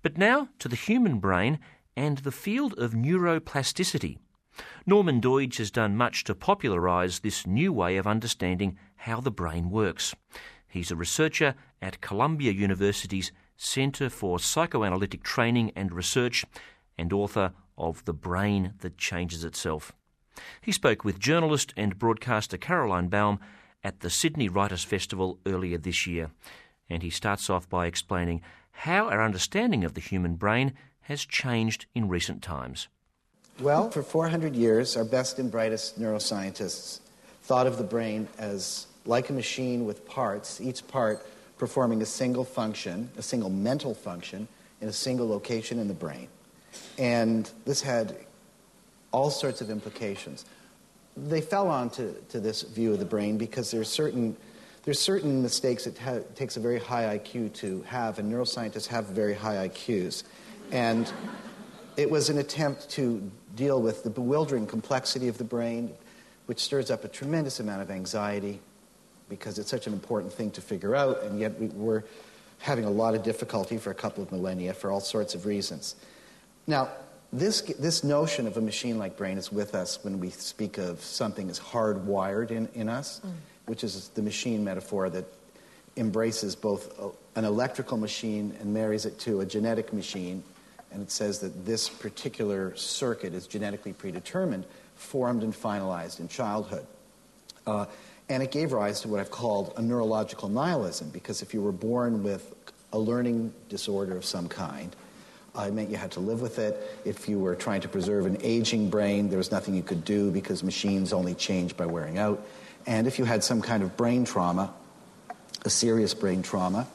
But now to the human brain and the field of neuroplasticity. Norman Doidge has done much to popularise this new way of understanding how the brain works. He's a researcher at Columbia University's Centre for Psychoanalytic Training and Research and author of The Brain That Changes Itself. He spoke with journalist and broadcaster Caroline Baum at the Sydney Writers' Festival earlier this year. And he starts off by explaining how our understanding of the human brain has changed in recent times. Well, for 400 years, our best and brightest neuroscientists thought of the brain as like a machine with parts, each part performing a single function, a single mental function, in a single location in the brain. And this had all sorts of implications. They fell onto this view of the brain because there's certain mistakes it takes a very high IQ to have, and neuroscientists have very high IQs. And it was an attempt to deal with the bewildering complexity of the brain, which stirs up a tremendous amount of anxiety because it's such an important thing to figure out, and yet we're having a lot of difficulty for a couple of millennia for all sorts of reasons. Now, this notion of a machine-like brain is with us when we speak of something as hardwired in us, which is the machine metaphor that embraces both an electrical machine and marries it to a genetic machine. And it says that this particular circuit is genetically predetermined, formed and finalized in childhood. And it gave rise to what I've called a neurological nihilism, because if you were born with a learning disorder of some kind, it meant you had to live with it. If you were trying to preserve an aging brain, there was nothing you could do because machines only change by wearing out. And if you had some kind of brain trauma, a serious brain trauma,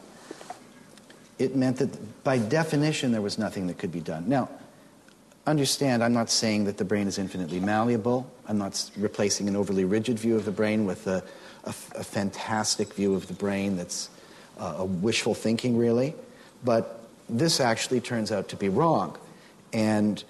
it meant that, by definition, there was nothing that could be done. Now, understand, I'm not saying that the brain is infinitely malleable. I'm not replacing an overly rigid view of the brain with a fantastic view of the brain that's a wishful thinking, really. But this actually turns out to be wrong. And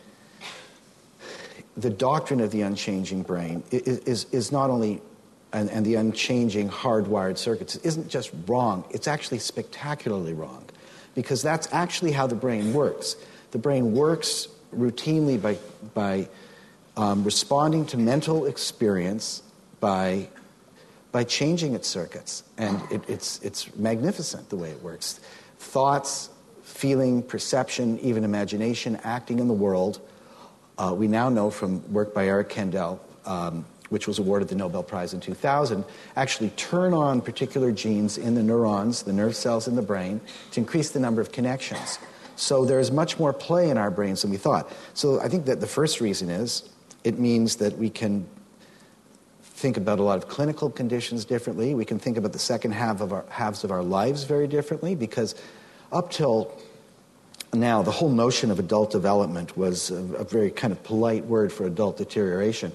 the doctrine of the unchanging brain is not only, and the unchanging hardwired circuits, isn't just wrong, it's actually spectacularly wrong. Because that's actually how the brain works. The brain works routinely by responding to mental experience by changing its circuits. And it's magnificent the way it works. Thoughts, feeling, perception, even imagination, acting in the world. We now know from work by Eric Kandel, which was awarded the Nobel Prize in 2000, actually turn on particular genes in the neurons, the nerve cells in the brain, to increase the number of connections. So there's much more play in our brains than we thought. So I think that the first reason is it means that we can think about a lot of clinical conditions differently. We can think about the second halves of our lives very differently, because up till now, the whole notion of adult development was a very kind of polite word for adult deterioration.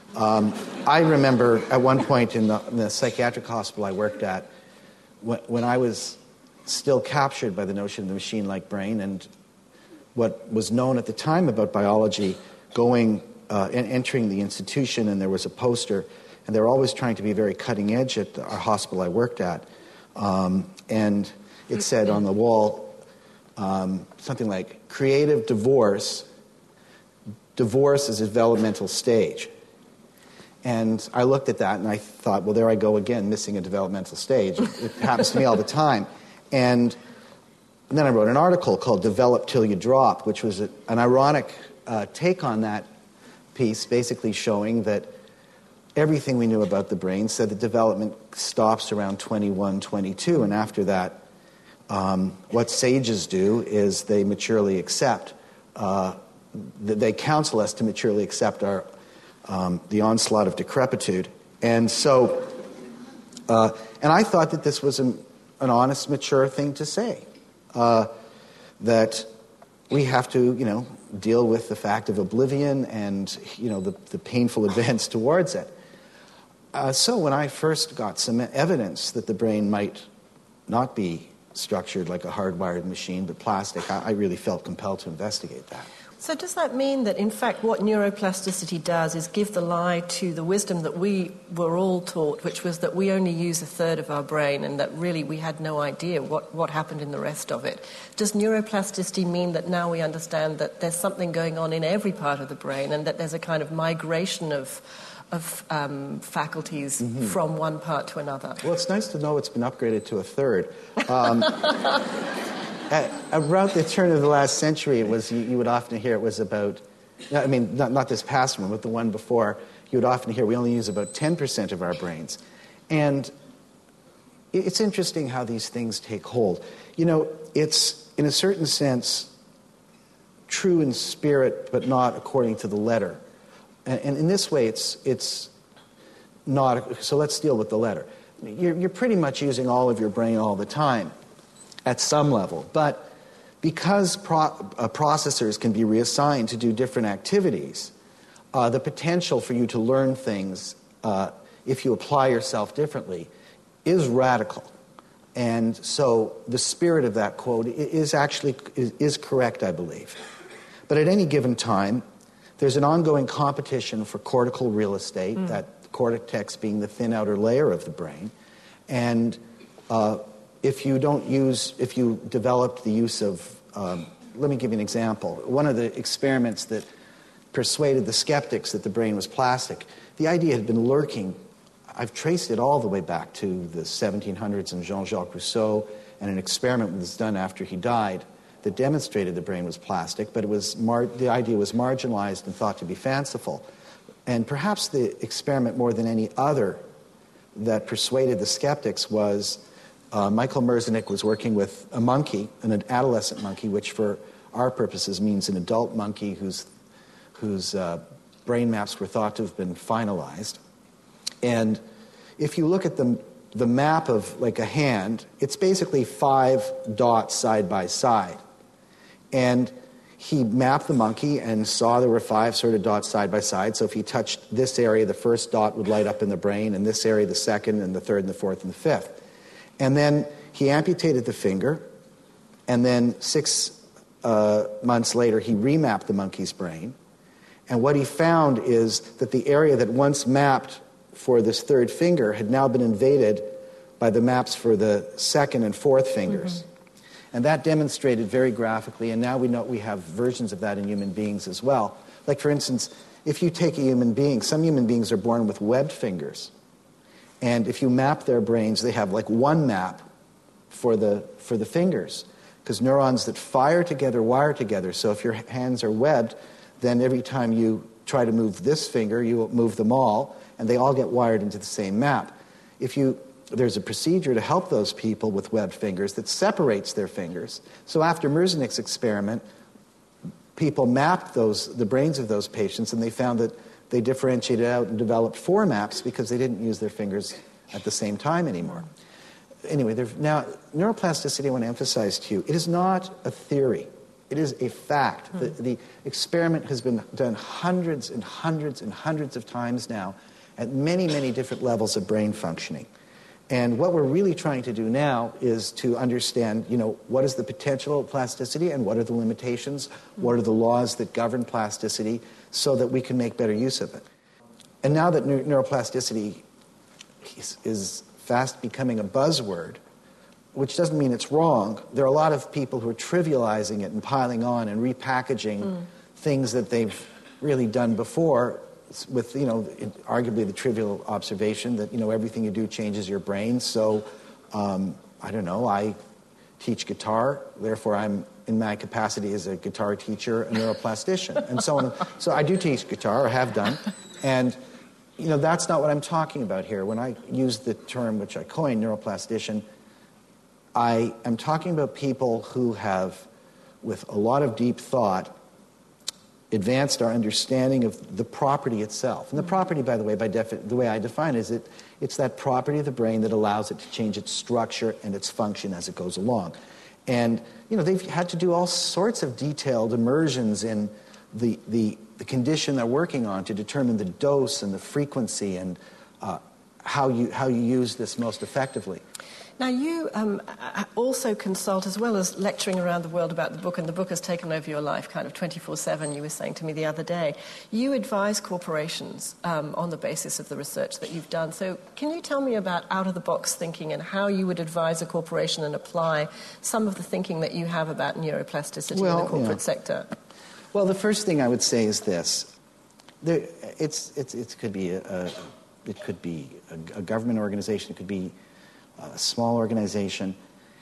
I remember at one point in the psychiatric hospital I worked at, when I was still captured by the notion of the machine-like brain and what was known at the time about biology, going and entering the institution, and there was a poster, and they were always trying to be very cutting edge at our hospital I worked at, and it said on the wall something like, creative divorce is a developmental stage. And I looked at that and I thought, well, there I go again, missing a developmental stage. It happens to me all the time. And then I wrote an article called Develop Till You Drop, which was an ironic take on that piece, basically showing that everything we knew about the brain said that development stops around 21, 22, and after that, what sages do is they maturely accept, they counsel us to maturely accept the onslaught of decrepitude. And so, and I thought that this was an honest, mature thing to say, that we have to, deal with the fact of oblivion and, the painful events towards it. So when I first got some evidence that the brain might not be structured like a hardwired machine, but plastic, I really felt compelled to investigate that. So does that mean that, in fact, what neuroplasticity does is give the lie to the wisdom that we were all taught, which was that we only use a third of our brain and that really we had no idea what happened in the rest of it? Does neuroplasticity mean that now we understand that there's something going on in every part of the brain and that there's a kind of migration of faculties from one part to another? Well, it's nice to know it's been upgraded to a third. Around the turn of the last century, it was you would often hear it was about, I mean, not this past one, but the one before, you would often hear we only use about 10% of our brains. And it's interesting how these things take hold. You know, it's, in a certain sense, true in spirit, but not according to the letter. And in this way, it's not, so let's deal with the letter. You're pretty much using all of your brain all the time, at some level. But because processors can be reassigned to do different activities, the potential for you to learn things, if you apply yourself differently, is radical. And so the spirit of that quote is correct, I believe. But at any given time, there's an ongoing competition for cortical real estate, that cortex being the thin outer layer of the brain. And if you develop the use of, let me give you an example. One of the experiments that persuaded the skeptics that the brain was plastic, the idea had been lurking. I've traced it all the way back to the 1700s and Jean-Jacques Rousseau, and an experiment was done after he died that demonstrated the brain was plastic, but it was the idea was marginalized and thought to be fanciful. And perhaps the experiment more than any other that persuaded the skeptics was Michael Merzenich was working with a monkey, an adolescent monkey, which for our purposes means an adult monkey whose brain maps were thought to have been finalized. And if you look at the map of like a hand, it's basically 5 dots side by side. And he mapped the monkey and saw there were 5 sort of dots side by side. So if he touched this area, the first dot would light up in the brain, and this area, the second, and the third, and the fourth, and the fifth. And then he amputated the finger, and then 6 months later, he remapped the monkey's brain. And what he found is that the area that once mapped for this third finger had now been invaded by the maps for the second and fourth fingers. And that demonstrated very graphically, and now we know we have versions of that in human beings as well. Like, for instance, if you take a human being, some human beings are born with webbed fingers. And if you map their brains, they have like one map for the fingers, because neurons that fire together wire together. So if your hands are webbed, then every time you try to move this finger, you move them all, and they all get wired into the same map. There's a procedure to help those people with webbed fingers that separates their fingers. So after Merzenich's experiment, people mapped the brains of those patients, and they found that they differentiated out and developed 4 maps because they didn't use their fingers at the same time anymore. Anyway, now neuroplasticity, I want to emphasize to you, it is not a theory. It is a fact. The experiment has been done hundreds and hundreds and hundreds of times now at many, many different levels of brain functioning. And what we're really trying to do now is to understand, what is the potential of plasticity and what are the limitations, what are the laws that govern plasticity, so that we can make better use of it. And now that neuroplasticity is fast becoming a buzzword, which doesn't mean it's wrong, there are a lot of people who are trivializing it and piling on and repackaging things that they've really done before, with, arguably the trivial observation that, everything you do changes your brain. So, I don't know, I teach guitar, therefore I'm, in my capacity as a guitar teacher, a neuroplastician, and so on. So I do teach guitar, or have done, and, that's not what I'm talking about here. When I use the term, which I coined, neuroplastician, I am talking about people who have, with a lot of deep thought, advanced our understanding of the property itself. And the property, by the way, the way I define it, is it's that property of the brain that allows it to change its structure and its function as it goes along. And, they've had to do all sorts of detailed immersions in the condition they're working on to determine the dose and the frequency and how you use this most effectively. Now, you also consult, as well as lecturing around the world about the book, and the book has taken over your life kind of 24/7, you were saying to me the other day. You advise corporations on the basis of the research that you've done. So can you tell me about out-of-the-box thinking and how you would advise a corporation and apply some of the thinking that you have about neuroplasticity in the corporate sector? Well, the first thing I would say is this. It could be a government organization, it could be a small organization.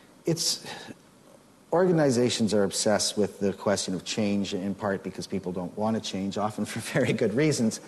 Organizations are obsessed with the question of change, in part because people don't want to change, often for very good reasons.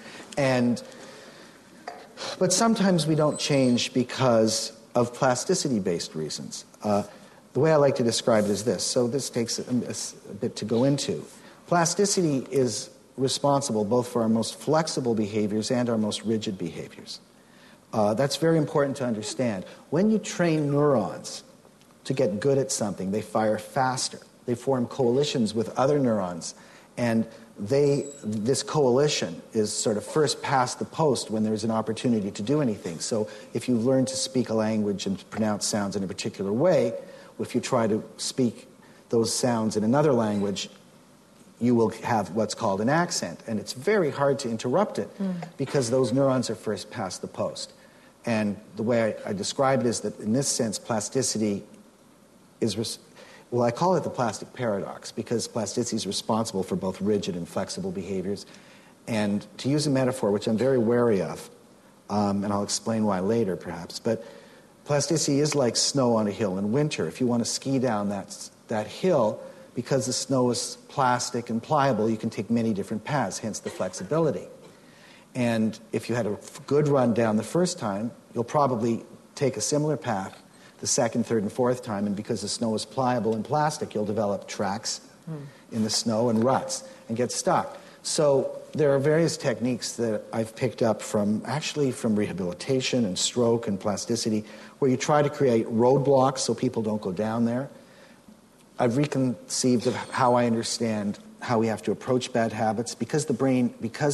But sometimes we don't change because of plasticity-based reasons. The way I like to describe it is this. So this takes a bit to go into. Plasticity is responsible both for our most flexible behaviors and our most rigid behaviors. That's very important to understand. When you train neurons to get good at something, they fire faster. They form coalitions with other neurons, and this coalition is sort of first past the post when there's an opportunity to do anything. So if you learn to speak a language and pronounce sounds in a particular way, if you try to speak those sounds in another language, you will have what's called an accent, and it's very hard to interrupt it because those neurons are first past the post. And the way I describe it is that in this sense, plasticity is, I call it the plastic paradox, because plasticity is responsible for both rigid and flexible behaviors. And to use a metaphor, which I'm very wary of, and I'll explain why later perhaps, but plasticity is like snow on a hill in winter. If you want to ski down that hill, because the snow is plastic and pliable, you can take many different paths, hence the flexibility. And if you had a good run down the first time, you'll probably take a similar path the second, third, and fourth time, and because the snow is pliable and plastic, you'll develop tracks in the snow and ruts and get stuck. So there are various techniques that I've picked up from rehabilitation and stroke and plasticity, where you try to create roadblocks so people don't go down there. I've reconceived of how I understand how we have to approach bad habits. Because the brain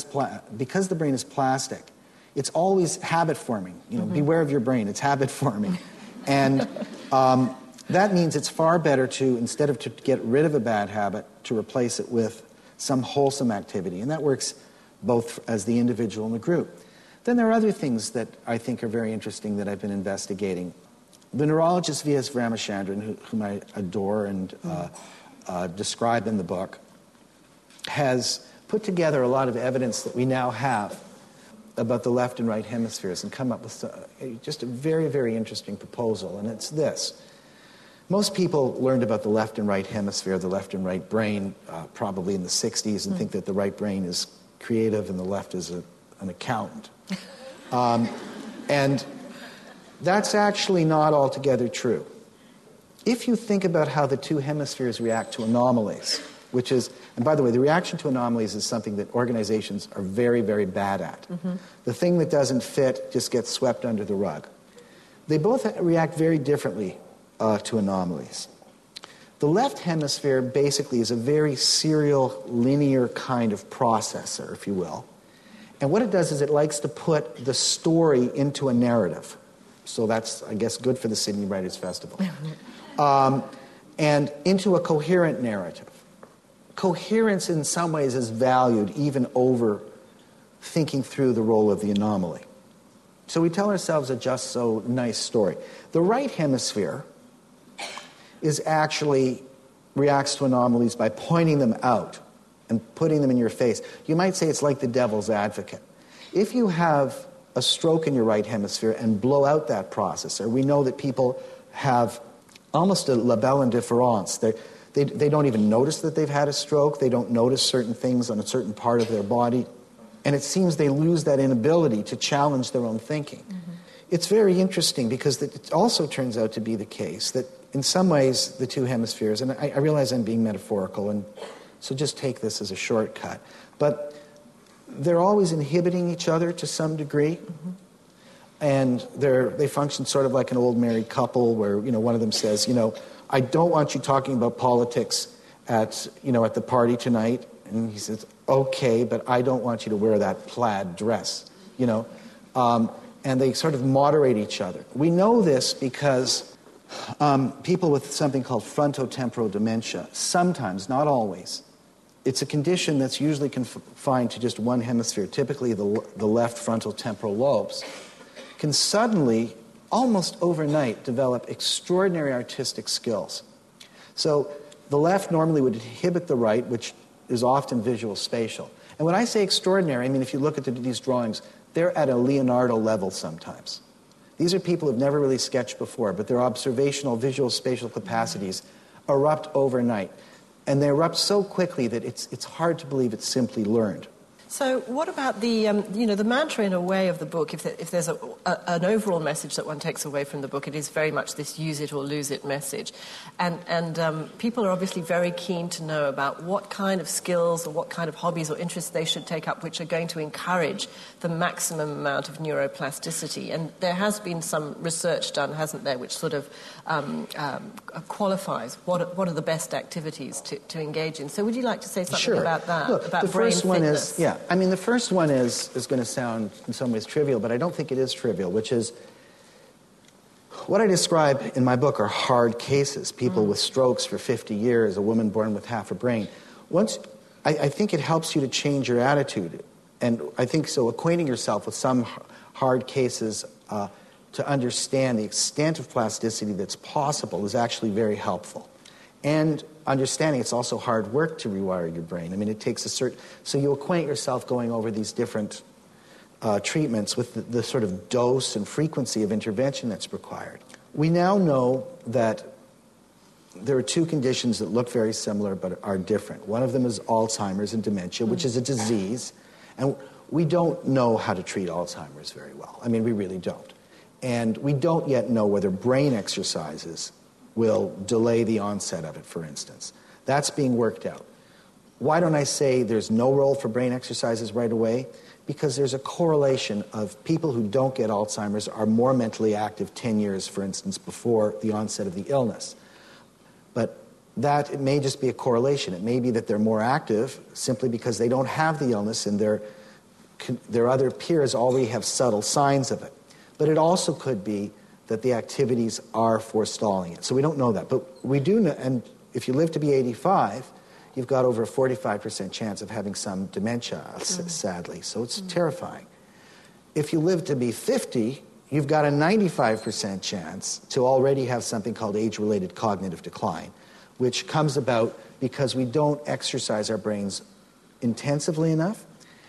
is plastic, it's always habit forming. Beware of your brain, it's habit forming. And that means it's far better to, instead of to get rid of a bad habit, to replace it with some wholesome activity. And that works both as the individual and the group. Then there are other things that I think are very interesting that I've been investigating. The neurologist V.S. Ramachandran, whom I adore and describe in the book, has put together a lot of evidence that we now have about the left and right hemispheres and come up with just a very, very interesting proposal, and it's this. Most people learned about the left and right hemisphere, the left and right brain, probably in the 60s, and think that the right brain is creative and the left is an accountant. And that's actually not altogether true. If you think about how the two hemispheres react to anomalies, which is, and by the way, the reaction to anomalies is something that organizations are very, very bad at. The thing that doesn't fit just gets swept under the rug. They both react very differently to anomalies. The left hemisphere basically is a very serial, linear kind of processor, if you will. And what it does is it likes to put the story into a narrative. So that's, I guess, good for the Sydney Writers' Festival. And into a coherent narrative. Coherence in some ways is valued even over thinking through the role of the anomaly. So we tell ourselves a just so nice story. The right hemisphere is actually reacts to anomalies by pointing them out and putting them in your face. You might say it's like the devil's advocate. If you have a stroke in your right hemisphere and blow out that processor, we know that people have almost a labelle indifference. They don't even notice that they've had a stroke. They don't notice certain things on a certain part of their body. And it seems they lose that inability to challenge their own thinking. It's very interesting because it also turns out to be the case that in some ways the two hemispheres, and I realize I'm being metaphorical, and so just take this as a shortcut, but they're always inhibiting each other to some degree. And they function sort of like an old married couple where, one of them says, I don't want you talking about politics at the party tonight. And he says, okay, but I don't want you to wear that plaid dress, And they sort of moderate each other. We know this because People with something called frontotemporal dementia, sometimes, not always. It's a condition that's usually confined to just one hemisphere, typically the left frontal temporal lobes, can suddenly, almost overnight, develop extraordinary artistic skills. So the left normally would inhibit the right, which is often visual spatial. And when I say extraordinary, I mean if you look at these drawings, they're at a Leonardo level sometimes. These are people who've never really sketched before, but their observational visual spatial capacities erupt overnight. And they erupt so quickly that it's hard to believe it's simply learned. So what about the mantra in a way of the book? If there's an overall message that one takes away from the book, it is very much this use it or lose it message. And people are obviously very keen to know about what kind of skills or what kind of hobbies or interests they should take up which are going to encourage the maximum amount of neuroplasticity. And there has been some research done, hasn't there, which sort of qualifies what are the best activities to engage in. So would you like to say something about that? Look, about the brain first one fitness? is, I mean, the first one is going to sound in some ways trivial, but I don't think it is trivial, which is what I describe in my book are hard cases, people with strokes for 50 years, a woman born with half a brain. I think it helps you to change your attitude, and I think so acquainting yourself with some hard cases to understand the extent of plasticity that's possible is actually very helpful. And understanding it's also hard work to rewire your brain. I mean, it takes so you acquaint yourself going over these different treatments with the sort of dose and frequency of intervention that's required. We now know that there are two conditions that look very similar but are different. One of them is Alzheimer's and dementia, which is a disease, and we don't know how to treat Alzheimer's very well. I mean, we really don't. And we don't yet know whether brain exercises will delay the onset of it, for instance. That's being worked out. Why don't I say there's no role for brain exercises right away? Because there's a correlation of people who don't get Alzheimer's are more mentally active 10 years, for instance, before the onset of the illness. But it may just be a correlation. It may be that they're more active simply because they don't have the illness and their other peers already have subtle signs of it. But it also could be that the activities are forestalling it. So we don't know that. But we do know, and if you live to be 85, you've got over a 45% chance of having some dementia, sadly. So it's terrifying. If you live to be 50, you've got a 95% chance to already have something called age-related cognitive decline, which comes about because we don't exercise our brains intensively enough.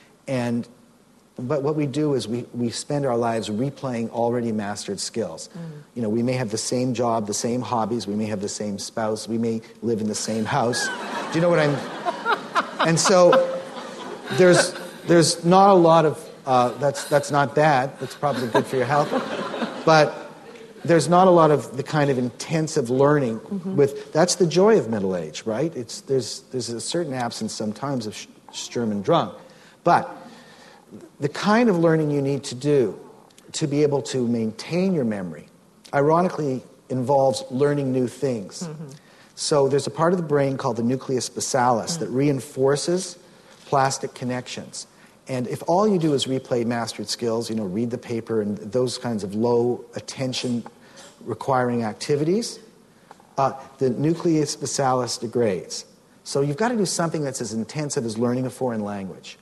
But what we do is we spend our lives replaying already mastered skills. You know, we may have the same job, the same hobbies, we may have the same spouse, we may live in the same house. Do you know what I'm... And so there's not a lot of... that's not bad. That's probably good for your health. But there's not a lot of the kind of intensive learning that's the joy of middle age, right? There's a certain absence sometimes of Sturm und Drang. But the kind of learning you need to do to be able to maintain your memory, ironically, involves learning new things. So there's a part of the brain called the nucleus bassalis that reinforces plastic connections. And if all you do is replay mastered skills, read the paper and those kinds of low attention requiring activities, the nucleus bassalis degrades. So you've got to do something that's as intensive as learning a foreign language.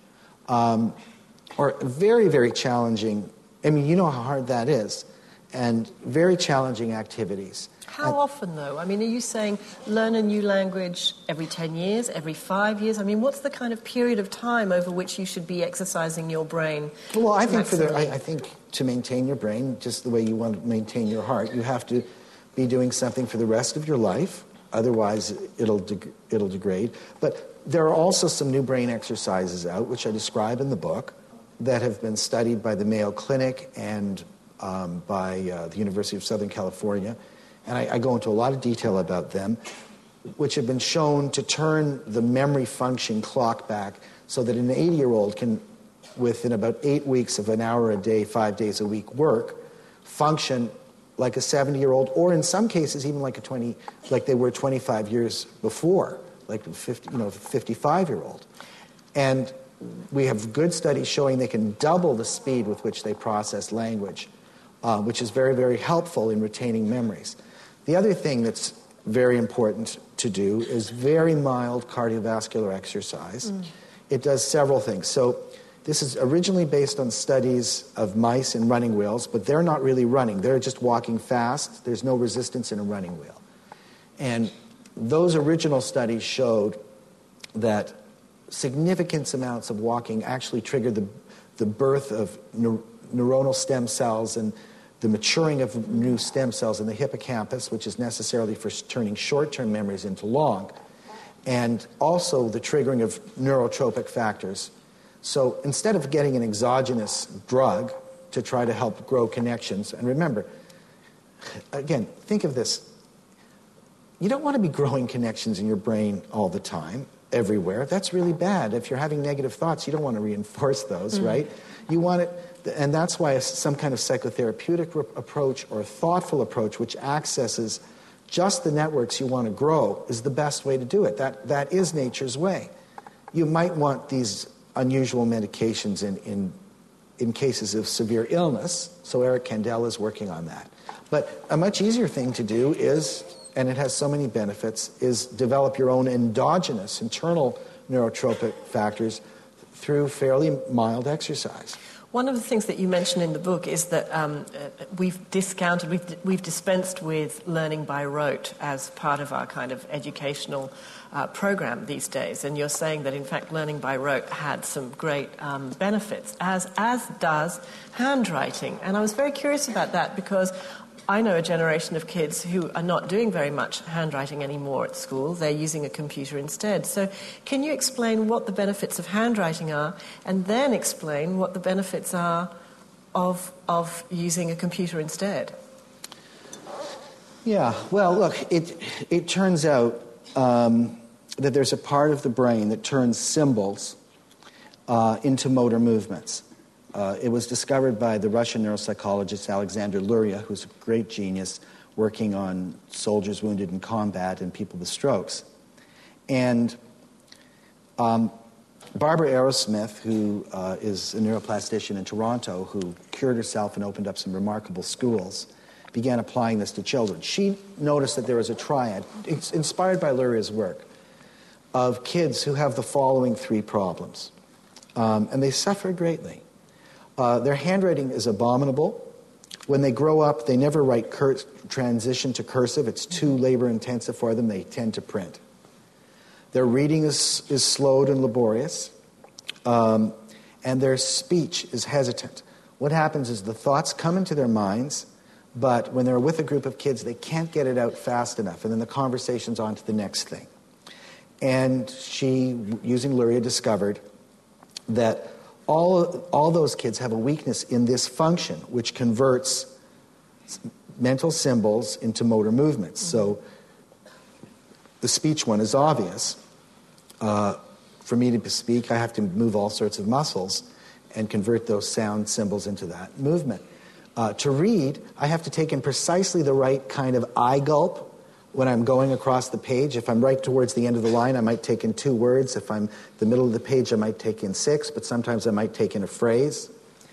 Or very, very challenging, I mean, you know how hard that is, and very challenging activities. How often, though? I mean, are you saying learn a new language every 10 years, every 5 years? I mean, what's the kind of period of time over which you should be exercising your brain? Well, I think I think to maintain your brain, just the way you want to maintain your heart, you have to be doing something for the rest of your life. Otherwise, it'll degrade. But there are also some new brain exercises out, which I describe in the book, that have been studied by the Mayo Clinic and by the University of Southern California. And I go into a lot of detail about them, which have been shown to turn the memory function clock back so that an 80-year-old can, within about 8 weeks of an hour a day, 5 days a week work, function like a 70-year-old, or in some cases even like they were 25 years before, like a 55-year-old. And we have good studies showing they can double the speed with which they process language, which is very, very helpful in retaining memories. The other thing that's very important to do is very mild cardiovascular exercise. It does several things. So this is originally based on studies of mice in running wheels, but they're not really running. They're just walking fast. There's no resistance in a running wheel. And those original studies showed that significant amounts of walking actually triggered the birth of neuronal stem cells and the maturing of new stem cells in the hippocampus, which is necessarily for turning short-term memories into long, and also the triggering of neurotropic factors. So instead of getting an exogenous drug to try to help grow connections, and remember, again, think of this. You don't want to be growing connections in your brain all the time, everywhere. That's really bad. If you're having negative thoughts, you don't want to reinforce those, right? You want it, and that's why some kind of psychotherapeutic approach or a thoughtful approach which accesses just the networks you want to grow is the best way to do it. That is nature's way. You might want these unusual medications in cases of severe illness, so Eric Kandel is working on that. But a much easier thing to do is, and it has so many benefits, is develop your own endogenous, internal neurotropic factors through fairly mild exercise. One of the things that you mention in the book is that we've dispensed with learning by rote as part of our kind of educational program these days. And you're saying that, in fact, learning by rote had some great benefits, as does handwriting. And I was very curious about that because I know a generation of kids who are not doing very much handwriting anymore at school. They're using a computer instead. So can you explain what the benefits of handwriting are, and then explain what the benefits are of using a computer instead? Yeah, well, look, it turns out that there's a part of the brain that turns symbols into motor movements. It was discovered by the Russian neuropsychologist Alexander Luria, who's a great genius working on soldiers wounded in combat and people with strokes. And Barbara Arrowsmith, who is a neuroplastician in Toronto, who cured herself and opened up some remarkable schools, began applying this to children. She noticed that there was a triad, inspired by Luria's work, of kids who have the following three problems. And they suffer greatly. Their handwriting is abominable. When they grow up, they never write transition to cursive. It's too labor-intensive for them. They tend to print. Their reading is slowed and laborious, and their speech is hesitant. What happens is the thoughts come into their minds, but when they're with a group of kids, they can't get it out fast enough, and then the conversation's on to the next thing. And she, using Luria, discovered that all those kids have a weakness in this function, which converts mental symbols into motor movements. So the speech one is obvious. For me to speak, I have to move all sorts of muscles and convert those sound symbols into that movement. To read, I have to take in precisely the right kind of eye gulp when I'm going across the page. If I'm right towards the end of the line, I might take in 2 words. If I'm the middle of the page, I might take in 6, but sometimes I might take in a phrase.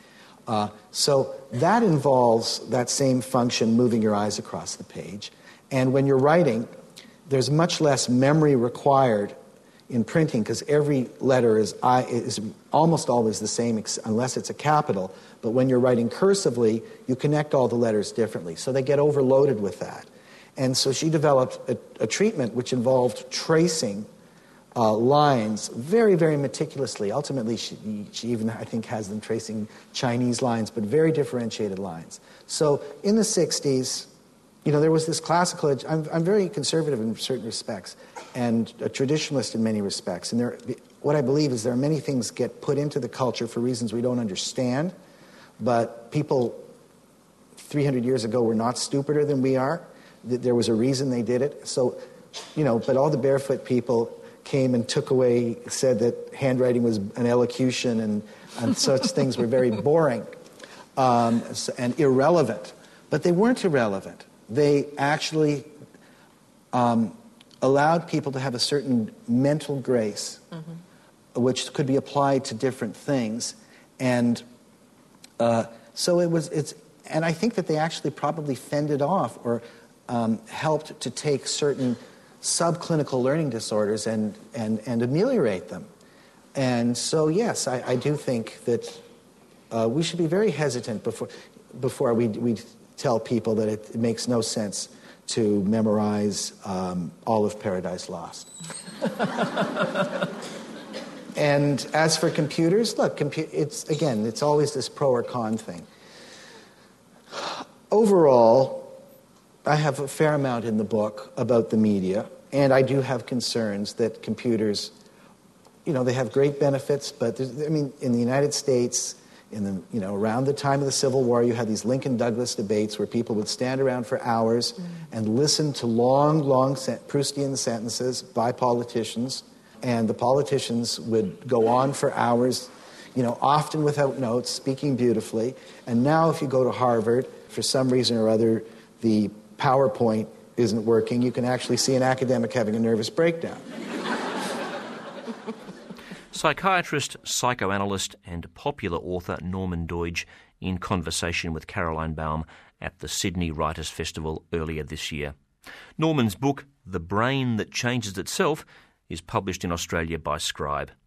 So that involves that same function, moving your eyes across the page. And when you're writing, there's much less memory required in printing because every letter is almost always the same unless it's a capital. But when you're writing cursively, you connect all the letters differently. So they get overloaded with that. And so she developed a treatment which involved tracing lines very, very meticulously. Ultimately, she even, I think, has them tracing Chinese lines, but very differentiated lines. So in the 60s, there was this classical... I'm very conservative in certain respects and a traditionalist in many respects. And what I believe is there are many things get put into the culture for reasons we don't understand, but people 300 years ago were not stupider than we are. There was a reason they did it. So, but all the barefoot people came and took away, said that handwriting was an elocution and such things were very boring and irrelevant. But they weren't irrelevant. They actually allowed people to have a certain mental grace, which could be applied to different things. And so and I think that they actually probably fended off or helped to take certain subclinical learning disorders and ameliorate them. And so, yes, I do think that we should be very hesitant before we tell people that it makes no sense to memorize all of Paradise Lost. And as for computers, look, it's always this pro or con thing. Overall, I have a fair amount in the book about the media, and I do have concerns that computers, they have great benefits, but in the United States, around the time of the Civil War, you had these Lincoln-Douglas debates where people would stand around for hours and listen to long Proustian sentences by politicians, and the politicians would go on for hours, often without notes, speaking beautifully. And now if you go to Harvard, for some reason or other, the PowerPoint isn't working, you can actually see an academic having a nervous breakdown. Psychiatrist, psychoanalyst and popular author Norman Doidge in conversation with Caroline Baum at the Sydney Writers' Festival earlier this year. Norman's book, The Brain That Changes Itself, is published in Australia by Scribe.